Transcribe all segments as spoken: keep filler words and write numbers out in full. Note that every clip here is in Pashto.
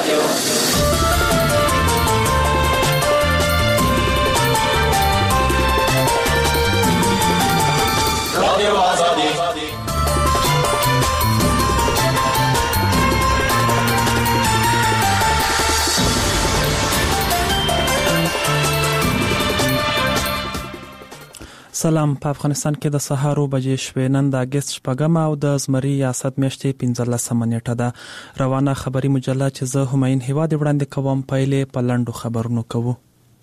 سلام. په افغانستان کې د سهار بجې شوې. نن د اگست شپږم او د زمري ریاست میاشتې پنځلسمه نیټه ده. روانه خبری مجله چې زه هماین هیواد وړاندې کوم پایلې په لاندو خبرونو کوو.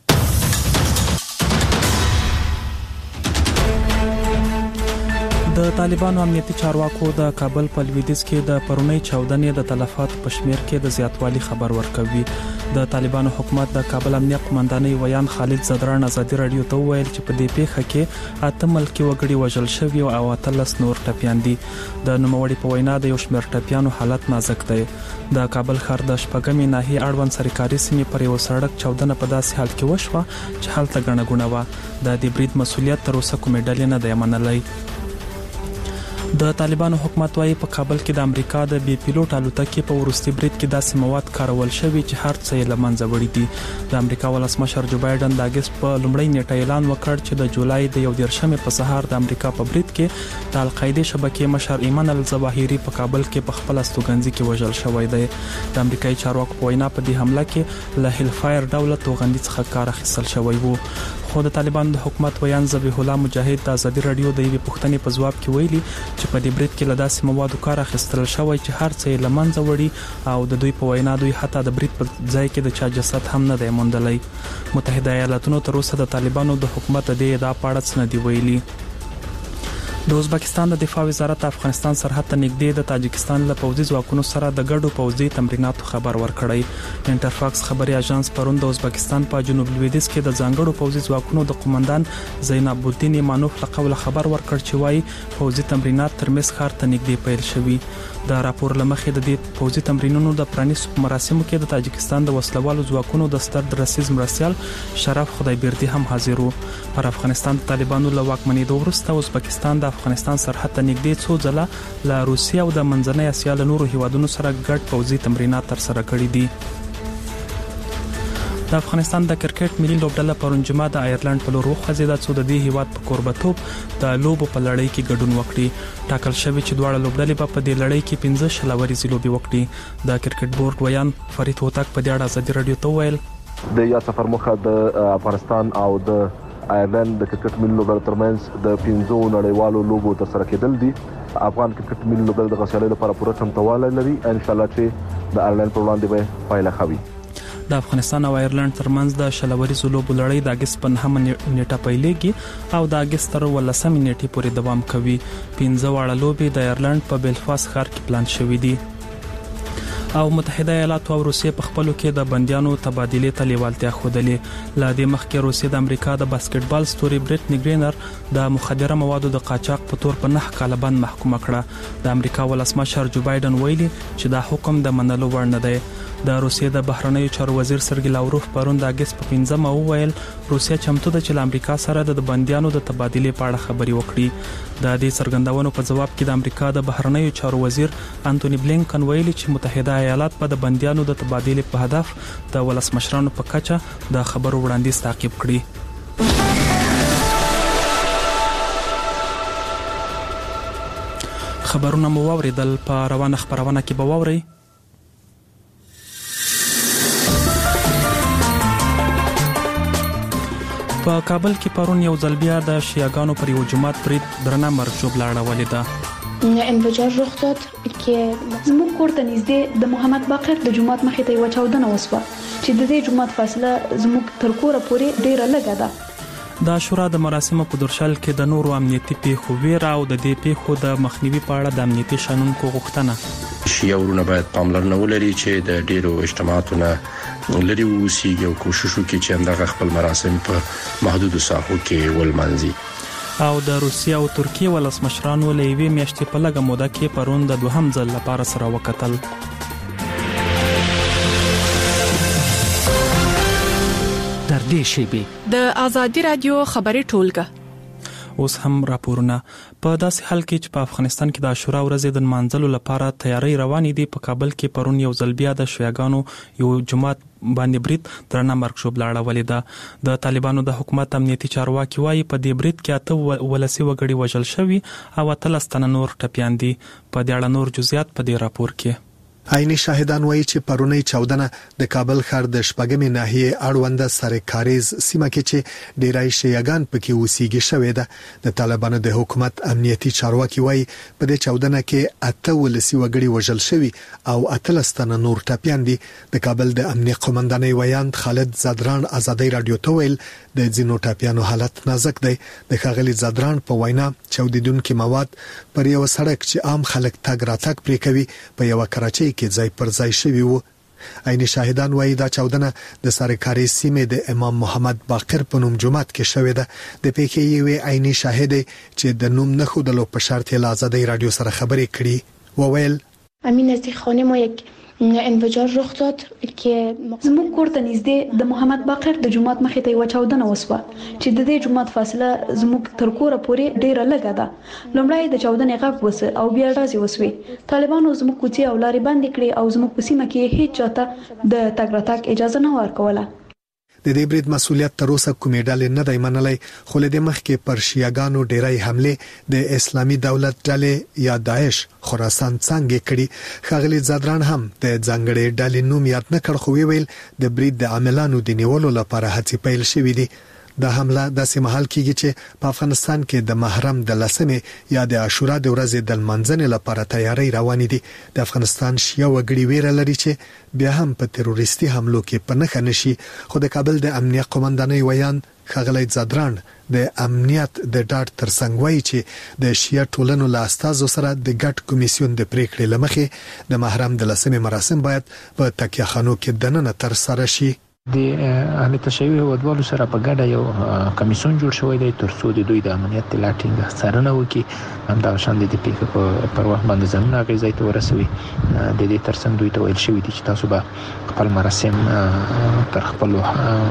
د طالبانو امنیتي چارواکو د کابل په لویدیځ کې د پرونی چاودنې د تلفات په شمیر کې د زیاتوالي خبر ورکوي. د طالبانو حکومت د کابل امنیت قومندانۍ ویان خالد زدران ازادي رادیو ته ویل چې په دې پیښه کې اته ملکي وګړي وژل شوي او اتلس نور ټپیان دي. د نوموړي په وینا د یو شمېر ټپیانو حالت نازک دی. د کابل ښار د شپږمې ناحیې اړوند سرکاري سیمې پر یو سړک چاودنه په داسې حال کې وشوه چې هلته ګڼه ګوڼه وه. د دې برید مسؤلیت تر اوسه کومې ډلې نه دی منلی. د طالبانو حکومت وايي په کابل کې د امریکا د بي پیلوټ الوتکې په ورستي برید کې داسې مواد کارول شوي چې هر څه یې له منځه وړي دي. د امریکا ولسمشر جو بایدن د اگست په لومړۍ نیټه اعلان وکړ چې د جولای د یو دیرشمې په سهار د امریکا په برید کې د القاعده شبکې مشر ایمن الظواهری په کابل کې په خپل استوګنځي کې وژل شوی دی. د امریکایي چارواکو په وینا په دې حمله کې له هیلفایر ډوله توغندي څخه کار اخیستل شوی وو. خو د طالبانو د حکومت ویان ذبیح الله مجاهد د ازادي رادیو د یوې پوښتنې په ځواب کې ویلي چې په دې برید کې له داسې موادو کار اخیستل شوی چې هر څه یې له منځه وړي او د دوی په وینا دوی حتی د برید په ځای کې د چا جسد هم نه دی موندلی. متحده ایالاتونو تر اوسه د طالبانو د حکومت د دې ادعا په اړه څه نه دی ویلي. د ازبکستان د دفاع وزارت افغانستان سرحد ته نږدې د تاجکستان له پوځي ځواکونو سره د ګډو پوځي تمریناتو خبر ورکړی. انټرفاکس خبري اژانس پرون د ازبکستان په جنوب لویدیځ کې د ځانګړو پوځي ځواکونو د قومندان زینب الدین ایمانوف له قوله خبر ورکړ چې وايي پوځي تمرینات ترمنځ ښار ته نږدې پیل شوي. د راپور لمخې د دې پوځي تمرینونو د پرانیستو مراسمو کې د تاجکستان د وسلوالو ځواکونو د ستر درسیز مرستيال شرف خدایبردي هم حاضر وو. پر افغانستان د طالبانو له واکمنۍ وروسته ازبکستان د افغانستان سرحد ته نږدې څو ځله له روسیې او د منځنۍ اسیا له نورو هیوادونو سره ګډ پوځي تمرینات ترسره کړي دي. د افغانستان د کرکټ ملي لوبډله پرون جمعه د آیرلند په لور وخوځېده څو د دې هیواد په کوربتوب د لوبو په لړۍ کې ګډون وکړي. ټاکل شوی چې دواړه لوبډلې په دې لړۍ کې پنځه شلوريزي لوبي وکړي. د کرکټ بورډ ویان فرید هوتک په دې اړه ازادي رادیو ته ویل د یا سفر مخه د افغانستان او د آیرلند د کرکټ ملي لوبډلو ترمنځ د پنځو نړیوالو لوبو ترسره کېدل دي. افغان کرکټ ملي لوبډله د غوښتلو لپاره پوره چمتووالی لري. ان شاء الله چې د آیرلند پر وړاندې به پایله خوي. د افغانستان او آیرلند ترمنځ د شلوريزو لوبو لړۍ د اگست په نهمه نیټه پیلېږي او د اگست تر ولسمې نیټې پورې دوام کوي. پنځه واړه لوبې د آیرلند په بیلفاست ښار کې پلان شوې دي. او متحده ایالات او روسیې په خپلو کې د بنديانو تبادلې ته لیوالتیا ښودلې. له دې مخکې روسیې د امریکا د باسکټبال ستوري بریټنی ګرینر د مخدره موادو د قاچاق په تور په نه کاله بند محکومه کړه. د امریکا ولسمشر جو بایدن ویلي چې دا حکم د منلو وړ نه دی. د روسیې د بهرنیو چارو وزیر سرګی لاوروف پرون د اگست په پنځمه وویل روسیا چمتو ده چې له امریکا سره د بنديانو د تبادلې په اړه خبري وکړي. د دې څرګندونو په جواب کې د امریکا د بهرنیو چارو وزیر انټونی بلینکن ویلي چې متحده ایالات په د بنديانو د تبادلې په هدف د ولسمشرانو په کچه د خبرو وړاندیز تعقیب کړي. خبرونه مو واوریدل. په روانه خبرونه کې به واورئ په کابل کې پرون یو ځل بیا د شیعاګانو پر یو جماعت برید درنه مرګ ژوبله اړولې ده. انفجار رخ داد که زموږ کور ته نږدې د محمد باقر د جماعت مخې ته یو چاودنه وسوه چې د دې جماعت فاصله زموږ تر کوره پورې ډیره لږه ده. د شورا د مراسمو په درشل کې د نورو امنیتي پیښو ویره او د دې پیښو د مخنیوي په اړه د امنیتي شنونکو غوښتنه. شیعه ورونه باید پاملرنه ولري چې د ډیرو اجتماعاتو نه لري ووسیږي او کوشش وکړي چې همدغه خپل مراسم په محدودو ساحو کې ولمانځي. او د روسیې او ترکیې ولسمشرانو له یوې میاشتې په لږه موده کې پرون د دوهم ځل لپاره سره وکتل. در دې شیبې د ازادي رادیو خبري ټولګه اوس هم راپورونه. په داسې حال کې چې په افغانستان کې د عاشورا ورځې د منځلو لپاره تیاری روانې دي، په کابل کې پرون یو ځل بیا د شیعاګانو یو جماعت باندې برید درنه مرګ شوب لاړولې ده. د طالبانو د حکومت امنیتي چارواکي وایي په دې برید کې اته ولسي وګړي وژل شوي او اتلس تنه نور ټپیان دي. په دې اړه نور جزئیات په دې راپور کې. عیني شاهدان وایي چې پرونی چودنه د کابل ښار د شپږمې ناحیه اړوند سرکاریز سیمه کې چې ډیرای شیعاګان پکې اوسېږي شوې ده. د طالبانو د حکومت امنیتي چارواکي وایي په دې چودنه کې اته ولسي وګړي وژل شوي او اتلس تنه نور ټپیان دي. د کابل د امنیت قومندانۍ ویاند خالد زادران ازادي رادیو ته ویل د ځینو ټپیانو حالت نازک دی. د ښاغلي زادران په وینا چودیدونکو مواد پر یو سړک چې عام خلک تګ راتګ پرې کوي په یو کراچۍ کې ځای پر ځای شوی وو. عیني شاهدان وایي دا چودنه د سرکاري سیمې د امام محمد باقر په نوم جماعت کې شوې ده. د پیکې یو عیني شاهد چې د نوم نه خودلو په شرط له ازادي رادیو سره خبرې کړي وویل امین نزدیک خانه ما یک انفجار رخ داد که زموږ کور ته نږدې د محمد باقر د جماعت مخې ته یو چودنه وسوه چې د دې جماعت فاصله زموږ تر کوره پورې ډیره لږه ده. لومړی د چودنې غږ وسه او بیا ډازې وسوي. طالبانو زموږ کوڅې او لارې بندې کړې او زموږ په سیمه کې هیڅ چاته د تګ راتګ اجازه نه ورکوله. د دې برید مسولیت تر اوسه کومې ډلې نه دی منلای، خو له دې مخکې پر شیعاګانو ډیرای حمله د اسلامي دولت ډلې یا داعش خراسان څنګه کړي. ښاغلي زادران هم د ځنګړې ډلې نوم یاد نه کړ، خو ویل د برید د عاملانو د نیولو لپاره هڅې پیل شوې دي. د حمله داسې مهال کېږي چې په افغانستان کې د محرم د لسمې یا د عاشورا د ورځې د منځنې لپاره تیاری روانې دي. د افغانستان شیعه وګړي ویره لري چې بیا هم په تروریستي حملو کې په نښه نشي. خو د کابل د امنیت قومندانۍ ویاند ښاغلی زادران د امنیت د ډاډ ترڅنګ وایي چې د شیعه ټولنو له استازو سره د ګډ کمیسیون د پریکړې لمخې د محرم د لسمې مراسم باید په تکیه خانو کې دننه تر سره شي. د اهل تشیع هیوادوالو سره په ګډه یو کمیسیون جوړ شوی دی ترڅو د دوی د امنیت د لاټینګ څارنه وکړي. همدا شان د دې پیښې په پر وخت باندې ځانونه هغې ځای ته ورسوي. د دې ترڅنګ دوی ته ویل شوي دي چې تاسو به خپل مراسم تر خپلو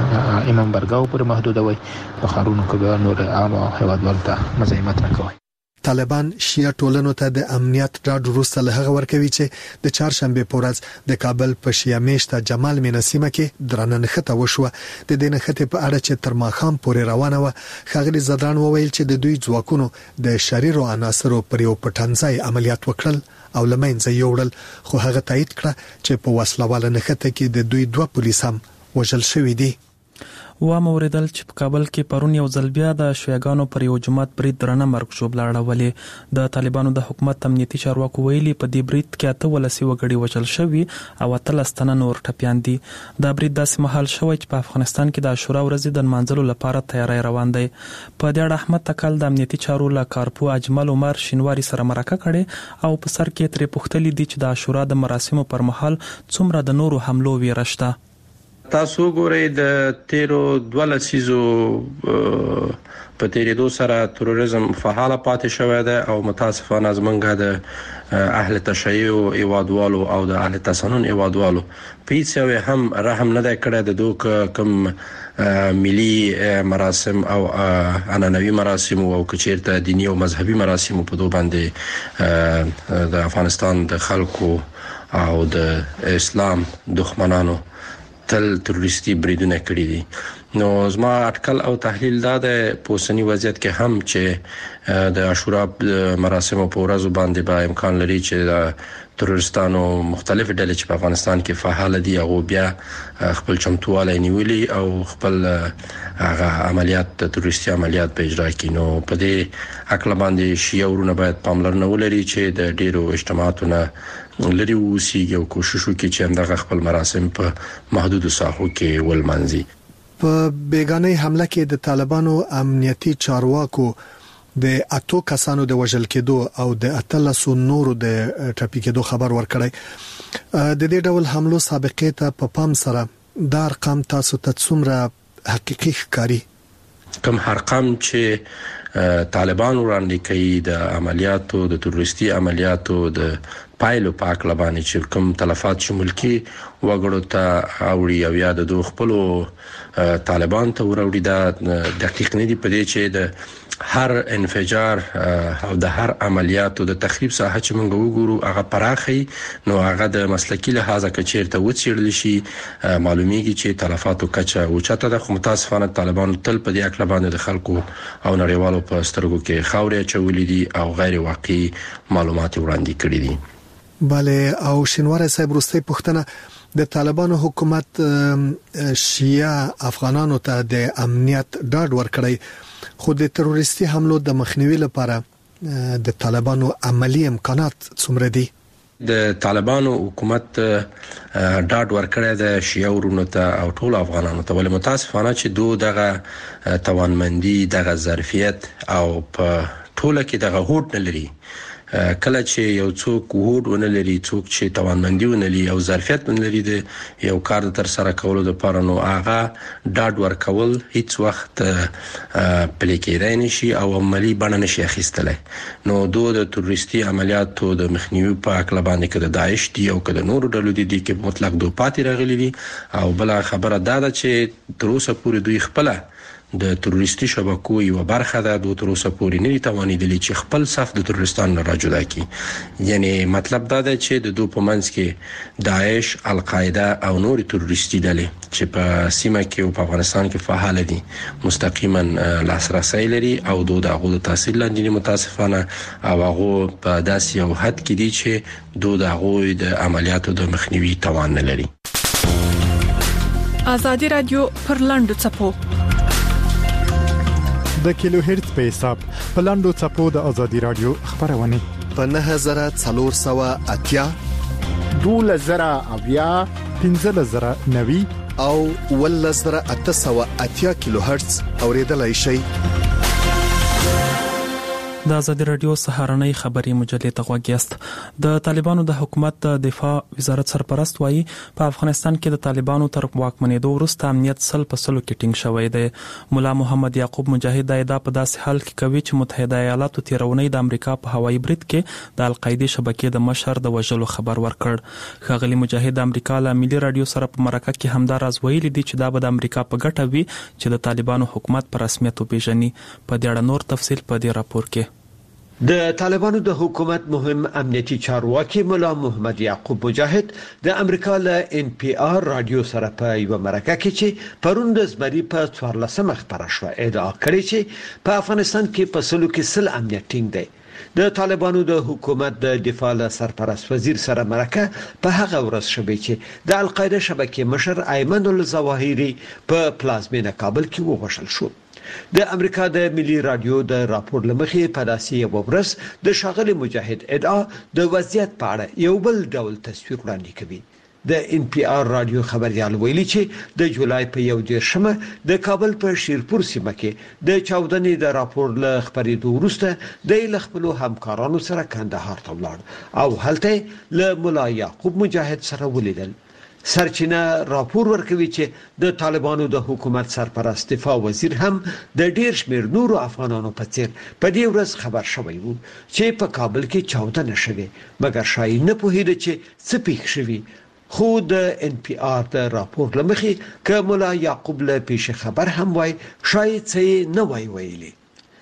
امام برګاو پورې محدودوئ، په ښارونو کې به نور عامو هیوادوالو ته مزاحمت نه کوئ. طالبان شیعه ټولنو ته د امنیت ډاډ وروسته له هغه ورکوي چې د چهارشنبه په ورځ د کابل په شیعه میشته جمال مینه سیمه کې درنه نښته وشوه. د دې نښتې په اړه چې تر ماښام پورې روانه وه، ښاغلي زادران وویل چې د دوی ځواکونو د شریرو عناصرو پر یو پټنځای عملیات وکړل او له منځه یوړل، خو هغه تایید کړه چې په وسلواله نښته کې د دوی دوه پولیس هم وژل شوي دي. و موریدل چې په کابل کې پرون یو ځل بیا د شیعاګانو پر یو جماعت برید درنه مرګ شوب لاړولې. د طالبانو د حکومت امنیتي چارواکو ویلي په دې برید کې اته ولسي وګړي وژل شوي او اتلس تنه نور ټپیان دي. دا برید داسې مهال شوی چې په افغانستان کې د عاشورا ورځې د منځلو لپاره تیاری روان دی. په دې اړه احمد تکل د امنیتي چارو له کارپو اجمل عمر شینواری سره مرکه کړې او په سر کې ترې پوښتلي دي چې د عاشورا د مراسمو پر مهال څومره د نورو حملو ویره شته. تاسو ګورئ د تیرو دوه لسیزو په تیریدو سره تروریزم فعال پاتې شوی دی او متاسفانه زمونږ د اهل تشیع ایوادوالو او د اهل تسنن ایوادوالو په هیڅ یو هم رحم نه دی کړی د دوک کوم ملي مراسم او عنعنوي مراسم او کچیرته دینی او مذهبي مراسم په دوه باندې د افغانستان د خلکو او د اسلام دښمنانو تل تروریستي بریدونه کړی دي. نو زما اټکل او تحلیل دا د پوسنی وضعیت کې هم چې د عاشورا مراسم په ورځ باندې به امکان لري چې د تروریستانو مختلف ډلې چې په افغانستان کې فعال دي هغه بیا خپل چمتواله نیولي او خپل هغه عملیات تروریستي عملیات په اجرا کړي. نو په دې عقل باندې شیعه ورونه باید پاملرنه ولري چې د ډیرو اجتماعاتونو لري وسیږي او کوشش وکړي چې همدغه خپل مراسم په محدودو ساحو کې ولمنځي. په بیگانه حمله کې د طالبانو امنیتي چارواکو د اتو کسانو د وژل کېدو او د اتلسو نورو د ټپي کېدو خبر ورکړی. د دې ډول حملو سابقې ته په پام سره دا ارقام تاسو ته څومره حقيقي ښکاري؟ کوم ارقام چې طالبان وړاندې کوي د عملیاتو د تروریستي عملیاتو د پایلو پاک لبانې چې کوم تلفات شمول کی وګړو ته اوړي او یاد د خپل طالبان ته وروړي دا دقیق نه دی په دې چې د هر انفجار او د هر عملیاتو د تخریب ساحه چې موږ وګورو هغه پراخي نو هغه د مسلکی لحاظه کچیرته وڅېړل شي معلومیږي چې تلفاتو کچه اوچته ده خو متاسفانه طالبان تل په دې اړه باندې د خلکو او نړیوالو په سترګو کې خاورې چولې دي او غیر واقعي معلومات وړاندې کړي دي. بله او شینوار صاحب وروستي پوښتنه د طالبانو حکومت شیعه افغانانو ته د امنیت ډاډ ورکړی خو د تروریستي حملو د مخنیوي لپاره د طالبانو عملی امکانات څومره دي؟ د طالبانو حکومت ډاډ ورکړی د شیعه ورونو ته او ټول افغانانو ته ولې متاسفانه چې دوه دغه توانمندي دغه ظرفیت او په ټوله کې دغه هوډ نه لري. کله چې یو څوک هوډ ونه لري څوک چې توانمندي ونه لري او ظرفیت ونه لري د یو کار تر سره کولو لپاره نو هغه ډاډ ورکول هیڅ وخت پلي کېدای نشي او عملی بڼه نشي اخیستلای. نو دوه د تروریستي عملیاتو د مخنیوي په اړه باندې کې د داعش دی او کې د نورو ډلو دي کې مطلق دوه پاتې راغلي دي او بل خبره دا ده چې تر اوسه پورې دوی خپل د تروریستي شبکو یو برخه ده د تر اوسه پورې نه توانیدلی چې خپل صف د تروریستانو نه راجودا کړي. یعنی مطلب دا ده چې د دوه په منځ کې داعش، القاعده او نور تروریستي ډلې چې په سیمه کې او په افغانستان کې فعال دي مستقیما لاسرسي لري او دوه دغه د تحصیل لاندې متاسفانه او هغه په داسې یو حد کې دي چې دوه دغه د عملیاتو د مخنیوي توان نه لري. آزادي رادیو پر لاندو چپو د کیلو هرتز په حساب په لاندو چپو د آزادي رادیو خبرونه په نه هزار څلور سوه اتیا دوله زره اویا پنځه زره نوي او ول زره اته سوه اتیا کیلو هرتز اوریدلای شي. د آزادي رادیو سهارنۍ خبري مجلې ته غوږیاست. د طالبانو د حکومت د دفاع وزارت سرپرست وایي په افغانستان کې د طالبانو تر واکمنېدو وروسته امنیت سل په سلو کې ټینګ شوی دی. مولا محمد یعقوب مجاهد دا ادعا په داسې حال کې کوي چې متحده ایالاتو تیرونی د امریکا په هوایي برید کې د القاعده شبکې د مشر د وژلو خبر ورکړ. ښاغلي مجاهد د امریکا له ملي رادیو سره په مرکه کې همدا راز ویلي دي چې دا به د امریکا په ګټه وي چې د طالبانو حکومت په رسمیت وپیژني. په دې اړه نور تفصیل په دې راپور کې. د طالبانو د حکومت مهم امنیتي چارواکي مولا محمد یعقوب مجاهد د امریکا له ان پی آر رادیو سره په یو مرکه کې چې پرون د زمري په څوارلسمه خبره شو ادعا کړې چې په افغانستان کې په سلو کې سل امنیت ټینګ دی. د طالبانو د حکومت د دفاع سرپرست وزیر سره مرکه په هغه ورځ شوه چې د القاعده شبکې مشر ایمن الظواهری په پلازمینه کابل کې ووژل شو. د امریکا د ملي رادیو د راپور لمخې په داسې یو ورځ د شاغلي مجاهد ادعا د وضعیت په اړه یو بل ډول تصویر وړاندې کوي. د ان پی آر رادیو خبريال ویلي چې د جولای په یو دیرشمه د کابل په شیرپور سیمه کې د چاودنې د راپور ل خبرېدو وروسته د خپل همکارانو سره کندهار ته ولاړ او هلته له مولا یعقوب مجاهد سره ولیدل. سرچینه راپور ورکوي چې د طالبانو د حکومت سرپرست دفاع وزیر هم د ډیر شمیر نورو افغانانو په څیر په دې ورځ خبر شوی وو چې په کابل کې چاودنه شوه مګر شای نه پوهیده چې څه پیښ شوی. خو د ان پی آر د راپور لمخې ک مولا یعقوب له پیښه خبر هم وای شاید څه نه وای ویلي.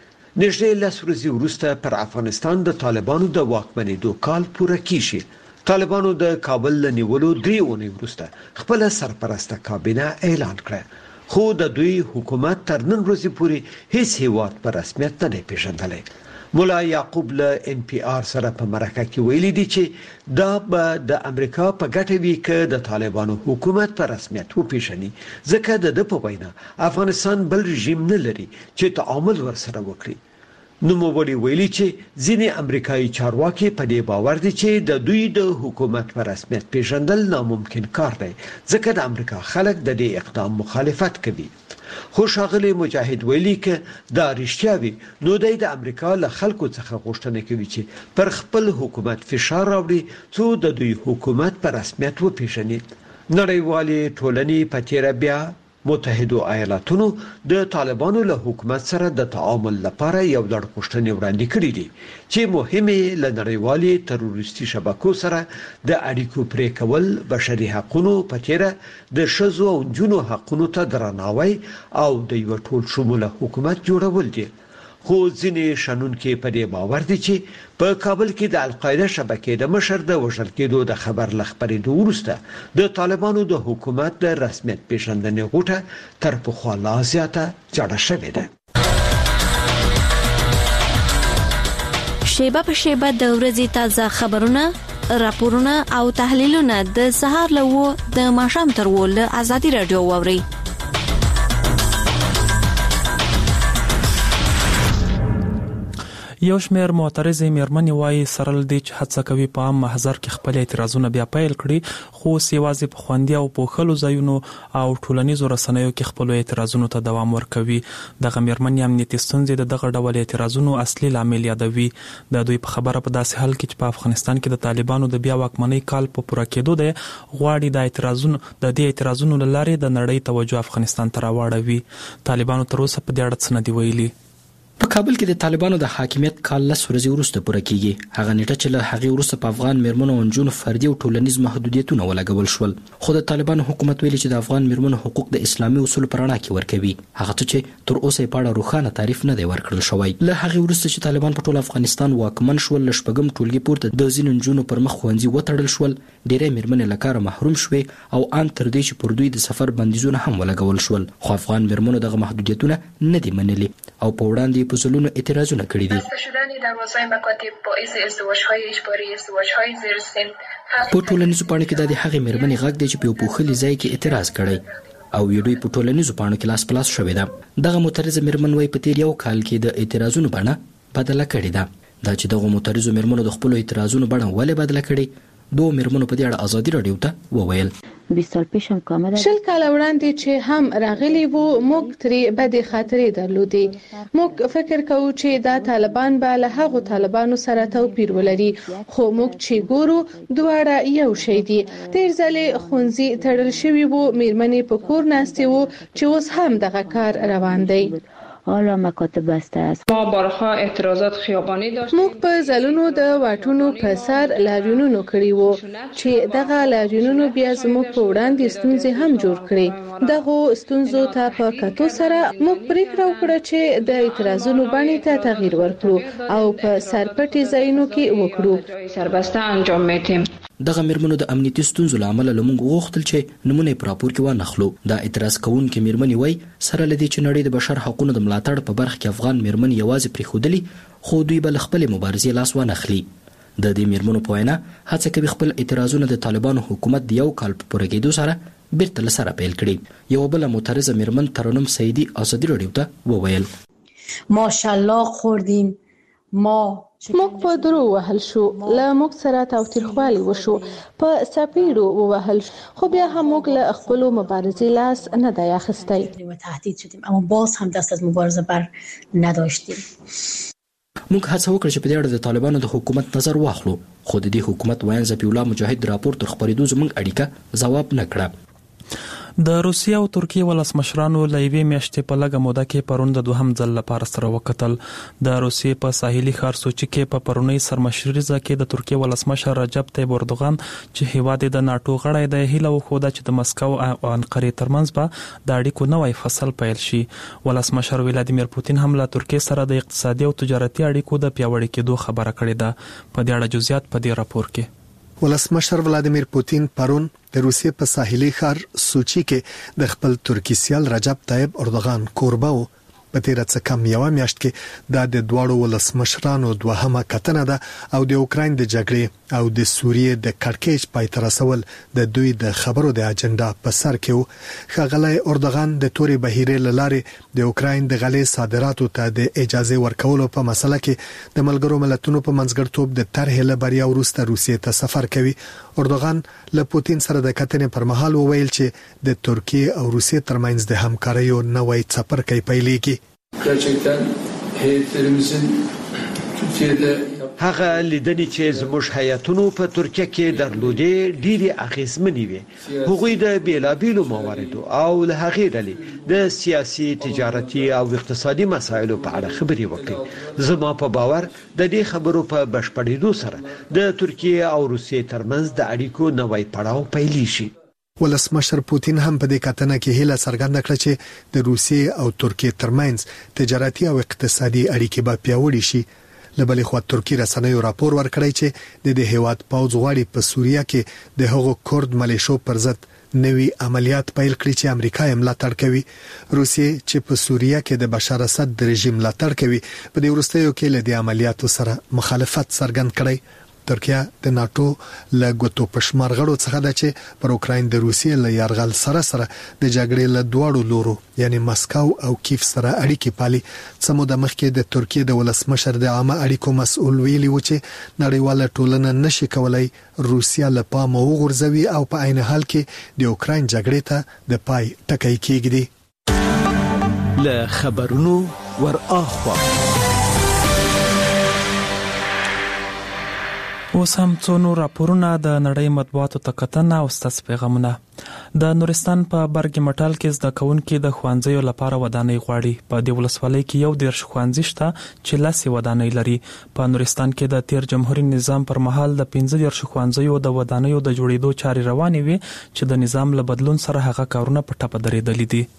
نږدې لس ورځې وروسته پر افغانستان د طالبانو د واکمنېدو کال پوره کیږي. طالبانو د کابل له نیولو درې اونۍ وروسته خپل سرپرسته کابینه اعلان کړه خو د دوی حکومت تر نن ورځې پورې هیڅ هیواد په رسمیت نه پیژندلی. مولا یعقوب له ان پی آر سره په مرکه کې ویلي دي چې دا به د امریکا په ګټه وي چې د طالبانو حکومت په رسمیت وپیژني ځکه د په وینا افغانستان بل رژیم نه لري چې تعامل ورسره وکړي. نو موږ ویلي چې ځینې امریکایي چارواکي په دې باور دي چې د دوی د حکومت په رسمیت پیژندل ناممکن کار دی ځکه د امریکا خلک د دې اقدام مخالفت کوي. خو شاغلي مجاهد ویلي چې دا رښتیا وي نو د امریکا له خلکو څخه غوښتنه کوي چې پر خپل حکومت فشار راوړي څو د دوی حکومت په رسمیت وپیژني. نړیوالې ټولنې په تیر بیا متحده ایالاتونو د طالبانو له حکومت سره د تعامل لپاره یو لړ غوښتنې وړاندې کړې دي چې مهمه ل نړیوالې تروریستي شبکو سره د اړیکو پرې کول، بشري حقوقو په تیر د شذو او جنو حقوقو ته درناوی او د یو ټول شموله حکومت جوړول دي. خو ځینې شنونکي په دې باور دي چې په کابل کې د القاعده شبکې د مشر د وژل کېدو د خبر لخبرېدو وروسته د طالبانو د حکومت د رسمیت پیژندنې غوټه تر پخوا لا زیاته جوړه شوې ده. شیبه په شیبه د ورځې تازه خبرونه، راپورونه او تحلیلونه د سهار له و د ماښام تر و له ازادي رادیو واوري. یو شمېر معترضې میرمنې وایي سره له دې چې هڅه کوي په عام محضر کې خپل اعتراضونه بیا پیل کړي، خو یوازې په خوندي او پوښلو ځایونو او ټولنیزو رسنیو کې خپل اعتراضونو ته دوام ورکوي. دغه میرمنې امنیتي ستونزې د دغه ډول اعتراضونو اصلي لامل یادوي. د دوی په خبره په داسې حال کې چې په افغانستان کې د طالبانو د بیا واکمنۍ کال په پوره کېدو دی، غواړي د اعتراضونو د دې اعتراضونو له لارې د نړۍ توجه افغانستان ته راواړوي. طالبانو تر اوسه په دې اړه څه نه دي ویلي. په کابل کې د طالبانو د حاکمیت کال لس ورځې وروسته پوره کیږي. هغه نیټه چې له هغې وروسته په افغان میرمنو او نجونو فردي او ټولنیز محدودیتونه ولګول شول، خو د طالبانو حکومت ویلي چې د افغان میرمنو حقوق د اسلامي اصولو په رڼا کې ورکوي، هغه څه چې تر اوسه یې په اړه روښانه تعریف نه دی ورکړل شوی. له هغې وروسته چې طالبان په ټول افغانستان واکمن شول، له شپږم ټولګي پورته د ځینو نجونو پر مخ ښوونځي وتړل شول، ډېری میرمنې له کاره محروم شوې او ان تر دې چې پر دوی د سفر بندیزونه هم ولګول شول. خو افغان میرمنو دغه محدودیتونه نه دي منلي او په وړاندې په ځلونو اعتراض بسته شدن دروازه‌های مکاتب باعث ازدواج‌های اجباری، ازدواج‌های زیر سن. په ټولنیزو پاڼو کې د هغې میرمنې غږ دی چې په پوښلي ځای کې اعتراض کړی او ویډیو په ټولنیزو پاڼو کې لاس په لاس شوې ده. دغه معترضه میرمن وايي په تیر یو کال کې د اعتراضونو بڼه بدله کړې ده. دا چې دغه معترضو میرمنو د خپل اعتراضونو بڼه ولې بدله کړې، دوه میرمنو په دې اړه ازادي رادیو ته وویل. بیست سال پیش هم کامل شل کال وړاندې چې هم راغلی وو، موږ ترې بدې خاطرې درلودې. موږ فکر کوو چې دا طالبان به له هغو طالبانو سره توپیر ولري، خو موږ چې ګورو دواړه یو شی دي. تیر ځلې ښوونځي تړل شوي وو، میرمنې په کور ناستې وو چې اوس هم دغه کار روان دی. حالا مکاتب بسته است. ما بارها اعتراضات خیابانی داشتیم. موږ په ځلونو د واټونو په سر لاریونونه کړي وو چې دغه لاریونونه بیا زموږ په وړاندې ستونزې هم جوړ کړي. دغه ستونزو ته په کتو سره موږ پریکړه وکړه چې د اعتراضونو باندې ته تغییر ورکړو او په سرپټي ځایونو کې وکړو. سربسته انجام میدیم. دغه میرمنو د امنیتي ستونزو لامل لمونږ غوښتل چې نمونه په راپور کې وانخلو. دا اعتراض کوونکې میرمنې وای سره لدی چې نړۍ د بشر حقوقو د ملاتړ په برخه کې افغان میرمن یوازې پریښودلي، خو دوی بل خپل مبارزې لاس وانخلي. د دې میرمنو په وینا هڅه کوي خپل اعتراضونه د طالبانو حکومت د یو کال په پوره کېدو سره بیرته له سره پیل کړي. یو بل معترضه میرمن ترنم سیدی ازادي رادیو ته وویل: ماشاءالله خوردیم، ما موږ په درو وهل شو، له موږ سره تاوتریخوالی وشو، په سپیړو ووهل شو، خو بیا هم موږ له خپل مبارزې لاس نه دی اخیستی. تهدید شدیم اما باز هم دست از مبارزه بر نداشتیم. موږ هڅه وکړه چې په دې اړه د طالبانو د حکومت نظر واخلو، خو د دې حکومت وایي ذبیح الله مجاهد راپور تر خبرېدو زموږ اړیکه ځواب نه کړه. د روسیې او ترکیې ولسمشرانو له یوې میاشتې په لږه موده کې پرون د دوهم ځل لپاره سره وکتل. د روسیې په ساحلي ښار سوچي کې په پرونۍ سرمشریزه کې د ترکیې ولسمشر رجب طیب اردوغان چې هیواد د ناتو غړی دی هیله وښوده چې د مسکو او انقرې ترمنځ به د اړیکو نوی فصل پیل شي. ولسمشر ولادیمیر پوتین هم له ترکیې سره د اقتصادي او تجارتي اړیکو د پیاوړي کېدو خبره کړې ده. په دې اړه جزئیات په دې راپور کې. ولسمشر ولادیمیر پوتین پرون د روسیې په ساحلي ښار سوچي کې د خپل ترکی سیال رجب طیب اردوغان کوربه و. په تیر څه کم یو میاشت کې د دواړو ولسمشرانو دوهمه کتنه ده او د اوکراین د جګړې او د سوریې د کړکېچ پای ته رسول د دوی د خبرو د اجنډا په سر کې و. ښاغلی اردوغان د تورې بهیرې له لارې د اوکراین د غلې صادراتو ته د اجازه ورکولو په مسله کې د ملګرو ملتونو په منځګړیتوب د طرحې له بریا وروسته روسیې ته سفر کوي. اردوغان له پوتین سره د کتنې پر مهال وویل چې د ترکیې او روسیې ترمنځ د همکاریو نوی څپرکی پیلېږي. هغه لیدنې چې زموږ هیاتونو په ترکیه کې درلودې ډېری اغیزمنې وي. هغوی د بیلابیلو مواردو او له هغې ډلې د سیاسي، تجارتي او اقتصادي مسایلو په اړه خبرې وکړي. زما په باور د دې خبرو په بشپړېدو سره د ترکیه او روسیې ترمنځ د اړیکو نوی پړاو پیلېږي. ولسمشر پوتین هم په دې کتنه کې هیله څرګنده کړه چې د روسیې او ترکیې ترمنځ تجارتي او اقتصادي اړیکې به پیاوړې شي. لبلې خو ترکی رسنیو راپور ورکړی چې د دې هیواد پوځ غواړي په سوریه کې د هغو کورد ملیشو پر ضد نوي عملیات پیل کړي چې امریکا یې ملاتړ کوي. روسیې چې په سوریه کې د بشار اسد د رژیم ملاتړ کوي په دې وروستیو کې له دې عملیاتو سره مخالفت څرګند کړي. ترکیه د ناتو له ګوتو پشمار غړو څخه ده چې پر اوکراین د روسیې له یرغل سره سره د جګړې له دواړو لورو یعنی مسکو او کیف سره اړیکې پالي. سمو د مخکې د ترکیې د ولسمشر د عامه اړیکو مسؤل ویلي و چې نړیواله ټولنه نشي کولای روسیه له پامه وغورځوي او په عین حال کې د اوکراین جګړې ته د پای ټکی کېږدي. له خبرونو ور اخوا اوس هم څو نور راپورونه د نړۍ مطبوعاتو ته کتنه او ستاسو پیغامونه. د نورستان په برګ مټال کې زده کوونکي د خوانځیو لپاره ودانۍ غواړي. په دې ولسوالۍ کې یو دیرش خوانځي شته چې لاسي ودانۍ لري. په نورستان کې د تیر جمهوریت نظام پر مهال د پنځه دیرش خوانځیو د ودانیو د جوړېدو چارې روانې وي چې د نظام له بدلون سره هغه کارونه په ټپه درېدلي دي.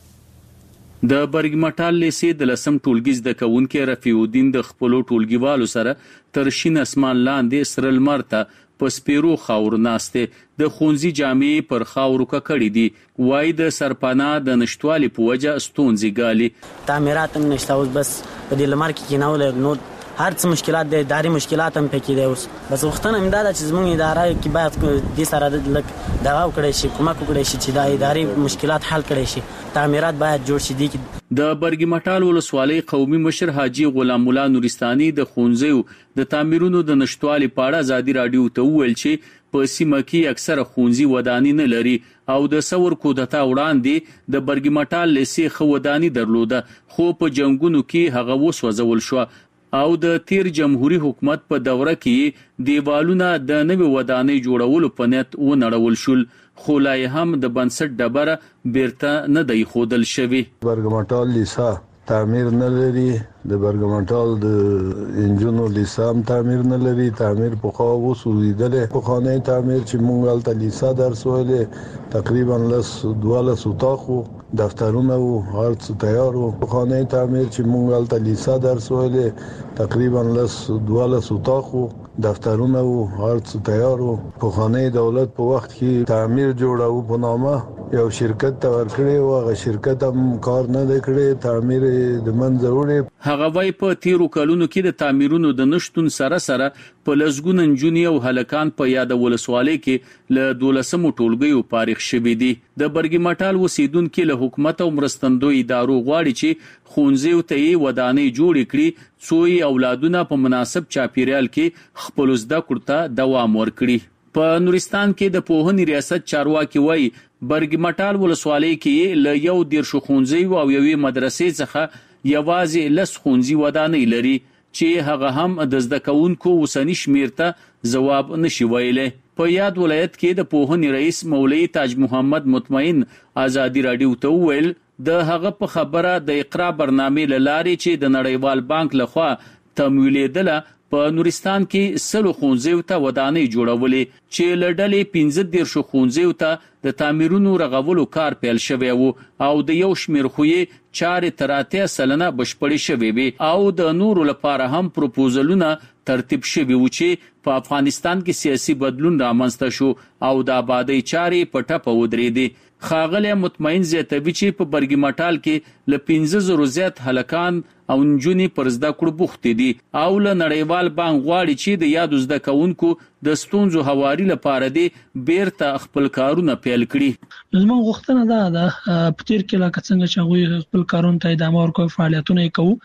د برګ مټال لیسې د لسم ټولګي زده کوونکي رفیع الدین د خپلو ټولګیوالو سره تر شین اسمان لاندې سره لمر ته په سپیرو خاور ناسته د خونځي جامې پر خاورو ککړې دي. وای د سرپناه د نشټوالي په وجه ستونزې ګالي. تعمیرات هم نشته اوس بس په دې لمر کې کېنول نو هر څه مشکلات دي اداري مشکلات هم پکې دي. اوس بس وختونه امداد چې زموږ اداره کې باید د سره د لک دغه وکړي شي کومک وکړي شي چې د اداري مشکلات حل کړي شي. تعمیرات باید جوړ شي. د برګ مټال ولسوالۍ قومي مشر حاجی غلام الله نورستاني د خونځیو د تعمیرونو د نشټوالي پاړه ازادي رادیو ته وویل چې په سیمه کې اکثره خونځي ودانۍ نه لري او د سور کودتا وړاندې د برګ مټال لیسې خو ودانۍ درلوده خو په جنگونو کې هغه وسوځول شو او د تیر جمهوریت حکومت په دوره کې دیوالونه د نوې ودانۍ جوړولو په نیت ونړول شول خو لا هم د بنسټ ډبره بیرته نه دی خودل شوی. برګ مټال لیسا تعمیر نه لري. د برګ مټال د انجنونو لیسا هم تعمیر نه لري. تعمیر په خو وسویدلې په خانه تعمیر چې مونږ الته لیسا درس ویلې تقریبا لس دواله سوتاخو دفترونه او هر څه تیارو. په خانه تعمیر چې مونږ الته لیسا درس ویلې تقریبا لس دواله سوتاخو دفترونه او هر څه تیارو. په خانه دولت په وخت کې تعمیر جوړاو په نامه یو شرکت ته ورکړی او هغه شرکت هم کار نه کړی. تعمیر د منځه وړي. هغه وای په تیرو کلونو کې د تعمیرونو د نشټون سره سره په لسګون انجونی او هلکان په یاد ولسوالۍ کې له دولسمو ټولګیو فارغ شوي دي. د برګ مټال وسیدونکو له حکومت او مرستندوی ادارو غواړي چې خونځیو ته یې ودانۍ جوړ کړي څو اولادونه په مناسب چاپیریال کې خپل زده کړو ته دوام ورکړي. په نورستان کې د پوهنې ریاست چارواکي وای برګ مټال ولسوالۍ کې له یو دیرشو خونځیو او یوې مدرسې څخه یوازې لس خونځي ودانۍ لري چې هغه هم د زده کوونکو وسنی شمیر ته جواب نشي ویلي. په یاد ولایت کې د پوهنې رئیس مولوی تاج محمد مطمئن ازادي رادیو ته ویل د هغه په خبره د اقرا برنامه لارې چې د نړیوال بانک لخوا تمویلېدله په نورستان کې سلو خونځیو ته ودانۍ جوړولې چې لړډلې پنځه دیرشو خونځیو ته د تعمیرونو رغولو کار پیل شوی وو او د یو شمیر خوې چارې تر اتیا سلنه بشپړې شوې وي او د نورو لپاره هم پروپوزلونه ترتیب شوي وو چې په افغانستان کې سیاسي بدلون رامنځته شو او د آبادی چارې په ټپه ودرېدې. خاغلی مطمئن زیاتوي چې په برګ مټال کې له پنځه زرو زیات هلکان او نجونې پر زده کړو بوخت دي او له نړیوال بانک غواړي چې د یادو زده کوونکو د ستونزو هواري لپاره دی بیرته خپل کارونه پیل کړي. زموږ غوښتنه ده د پتیر کې لکه څنګه چې هغوی خپل کارونه ته ادامه ورکوي فعالیتونه یې کوو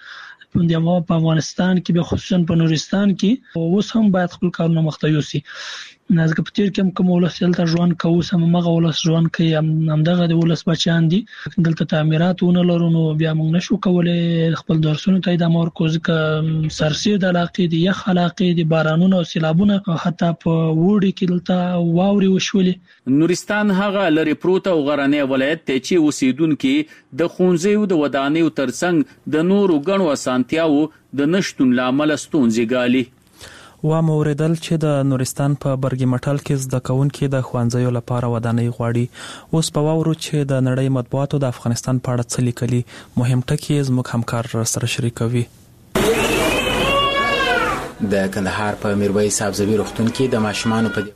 په افغانستان کې به خصوصا په نورستان کې اوس هم باید خپل کارونه مخته یوسي. نازګه پتیر کې کوم ولس دلته ژوند کوو سم مغه ولس ژوند کوي همدغه د ولس بچیان دي دلته تعمیرات ونه لرو نو بیا موږ نشو کولای خپل درسونه ته ادامه ورکوو ځکه سرسید علاقې دي یخ علاقې دي بارانونه او سیلابونه حتی په وړي کې دلته واوري وشولې. نورستان هغه لری پروت او غرنی ولایت ته چې اوسیدونکو د خونځیو د ودانیو ترڅنګ د نورو غنو اسانتیاو د نشټون لامل ستونزې ګالي. و موریدل چې د نورستان په برګي مټال کې زده کوونکي د ښوونځیو لپاره ودانۍ غواړي. اوس په واورو چې د نړۍ مطبوعاتو د افغانستان په اړه څه لیکلي، مهم ټکي زموږ همکار سره شریکوي. د کندهار په میرویس سبزوي روغتون کې د ماشومانو په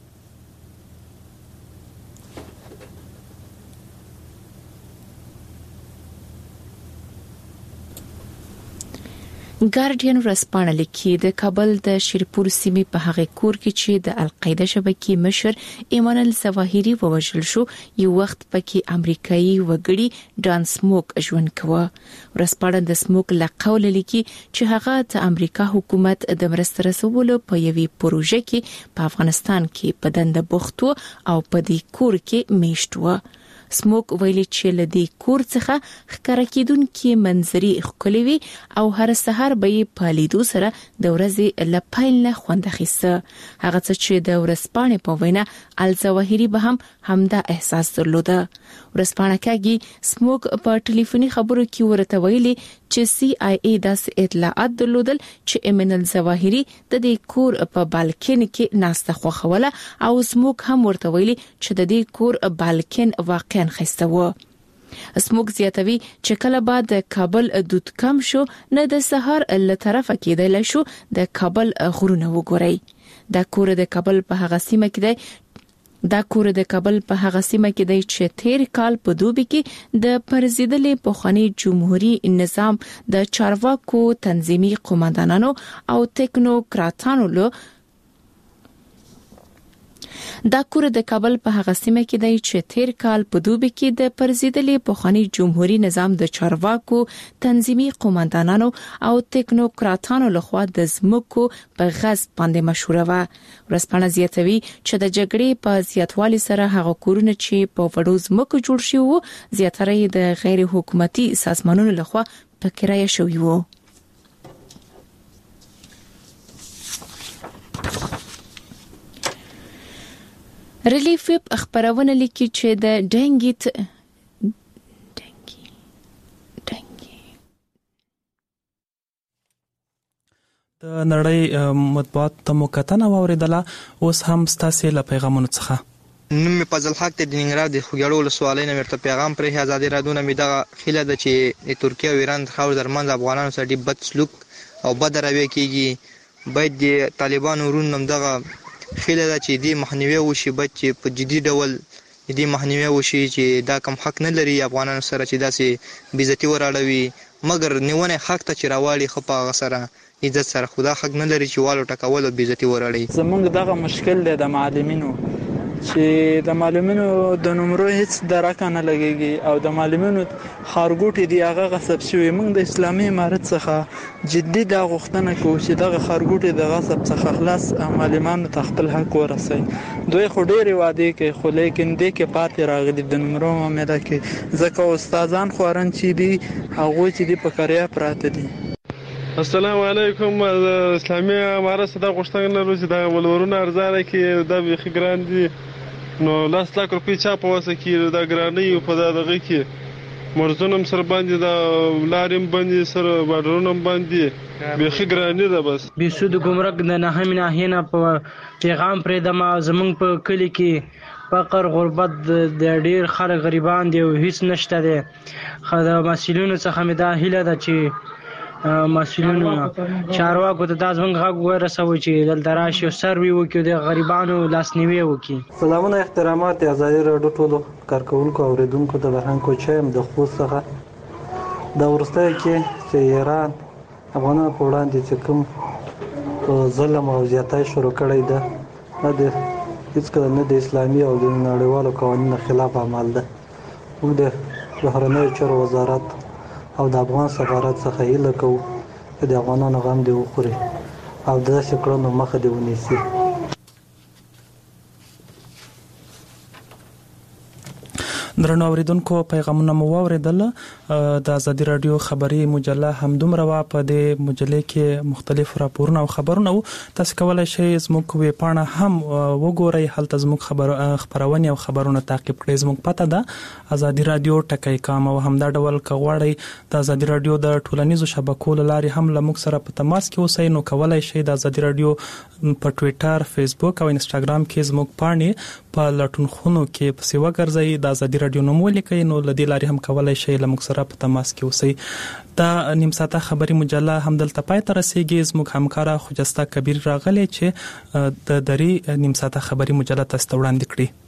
ګارډین ورځپاڼه لیکي د کابل د شیرپور سیمې په هغه کور کې چې د القاعده شبکې مشر ایمانل ظواهری ووژل شو، یو وخت پکې امریکایي وګړي ډان سموک ژوند کوه. ورځپاڼه د سموک له قول لیکي چې هغه د امریکا حکومت د مرستې رسولو په یوې پروژه کې په افغانستان کې په دنده بوخت او په دې کور کې میشت و. سموک ویلي چې لدی کور څخه ښکارا کېدونکې منظرې ښکلې وي او هر سحر به یې په لیدو سره د ورځې له پیل نه خوند اخیسته. هغه څه چې د ورځپاڼې په وینا الظواهری به هم همدا احساس درلوده. ورځپاڼه کې سموک په ټلیفوني خبرو کې ورته ویلي چې سی آی ای داسې اطلاعات درلودل چې ایمانل ظواهری د دې کور په بالکن کې ناسته خوښوله او سموک هم ورته ویلي چې د دې کور بالکن واقعا خسته و. سموک زیاتوي چې کله بعد د کابل دود کم شو نه د سحر له طرفه کېدل شو د کابل غرونه وګوري. دا کور د کابل په هغه سیمه کې دی دا کور د کابل په هغه سیمه کې دی چې تیر کال په دوبي کې د پرزیدلې پخوانی جمهوریت نظام د چارواکو تنظیمي قوماندانانو او ټیکنوکراتانو له دا کور د کابل په هغه سیمه کې دی چې تیر کال په دوبي کې د پرزیدلې پخوانی جمهوریت نظام د چارواکو تنظیمي قوماندانانو او ټیکنوکراتانو لخوا د زمکو په غصب باندې مشهور و. ورځپاڼه زیاتوي چې د جګړې په زیاتوالي سره هغه کورونه چې په وړو زمکو جوړ شوي وو زیاتره د غیر حکومتي سازمانونو لخوا په کرایه شوي وو. ریلیف ویب خبرونه لیکي چې د ډنګیت ډنګي ډنګي د نړۍ مطبوعات ته مکتنه واوریدله. اوس هم ستاسو له پیغامونو څخه نوم می فضل حق د ننګرهار د خوګړو ولسوالۍ نه ورته پیغام پرې آزادي رادونه می دغه خله د چې ترکیه او ایران خو درمن افغانانو سره ډېر بد سلوک او بد رویه کیږي. باید د طالبانو ورونو دغه خله د چې دی مخنیوي وشي، بچ په جدي ډول دې مخنیوي وشي چې دا کم حق نه لري افغانانو سره چې داسې بیزتی وراړوي، مګر نیونه حق ته چې راوالي خو په هغه سره عزت سره خدا حق نه لري چې والو ټکول او بیزتی وراړي. زمونږ دغه مشکل دی د معلمینو چې د معلمینو د نمرو هیڅ درکه نه لګيږي او د معلمینو خارګوټي دی هغه غصب شوی. موږ د اسلامي امارت څخه جدي دا غوښتنه کوو چې دغه خارګوټي د غصب څخه خلاص معلمانو ته خپل حق ورسوي. دوی خو ډېرې وعدې کوي خو لیکن دې کې پاتې راغلي د نمرو معامله کې ځکه استادان خورن چې دي هغه چې دي په کریا پراته دي. السلام علیکم. اسلامي امارت څخه غوښتنه لرو چې د ولورونو ارزانه کې د بيخي ګران دي، نو لاس لاک روپۍ چا په واسه کې د ګرانۍ په دغه کې مرزونم سره باندې د لاریم باندې سره بارډرونم باندې بيخي ګرانۍ ده. بس بيسود ګمرک د نه هم نه هینا په پیغام پرې د ما زمونږ په کلی کې فقر غربت د ډیر خلک غریبان دي او هیڅ نشته دي. خدای مسئولینو څخه مې دا هیله ده چې مسئولینو چارواکو ته تاسو موږ غږ ورسوي چې دلته راشي او سروي وکړي د غریبانو لاسنیوي وکړي. سلامونه احترامات آزادي راډیو ټولو کارکونکو او اوریدونکو د بهران کوچایم د خوست څخه د ورسته کې چې ایران افغانانو په وړاندې چې کوم ظلم او زیاتای شروع کړی ده نه د هیڅ کله نه د اسلامي او د نړیوالو قوانینو خلاف عمل ده. موږ د بهرنیو چارو وزارت او د افغان سفارت څخه هیله کوو چې د افغانانو غم دې وخوري او د داسې کړنو مخه دې ونیسي. درنو اوریدونکو پیغامونه مو واوریدل د ازادي رادیو خبري مجله همدومره وا په دې مجله کې مختلف راپورونه او خبرونه تاسو کولای شئ زموږ ویب پاڼه هم وګورئ هلته زموږ خبر خبرونه او خبرونه تعقیب کړئ زموږ پته ده ازادي رادیو ټکی کام او همدا ډول کغواړئ د ازادي رادیو د ټولنیزو شبکو لاري هم لموږ سره په تماس کې اوسئ نو کولای شئ د ازادي رادیو په ټوئیټر فیسبوک او انستګرام کې زموږ پاڼې په لټون خونو کې په سیوا ګرځي د ازادي رادیو نوم ولیکئ نو لدی لاري هم کولای شئ لموږ سره په تماس کې اوسئ دا نیم ساعته خبري مجله هم دلته پای ته رسیدي زموږ همکارا خوجسته کبیر راغلی چې د دری نیم ساعته خبري مجله تاسو ته وړاندې کړي